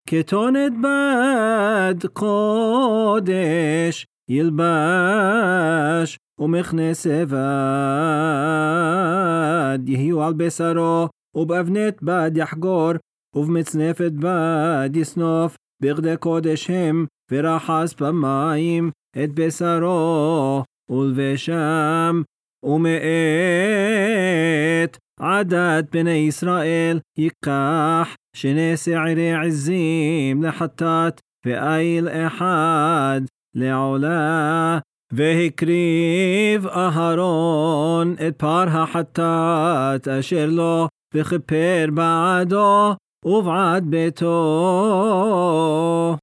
כתונת בד קודש ילבש ומכנס בד יהיו על בשרו ובאבנת בד יחגור ובמצנפת בד יסנוף בגדי קודש הם ורחס במים את בשרו ולבשם ומאת עדת בני ישראל ייקח 2 שעירי עזים לחטאת ואיל אחד לעולה והקריב אהרון את פר החטאת אשר לו וכפר בעדו ובעד ביתו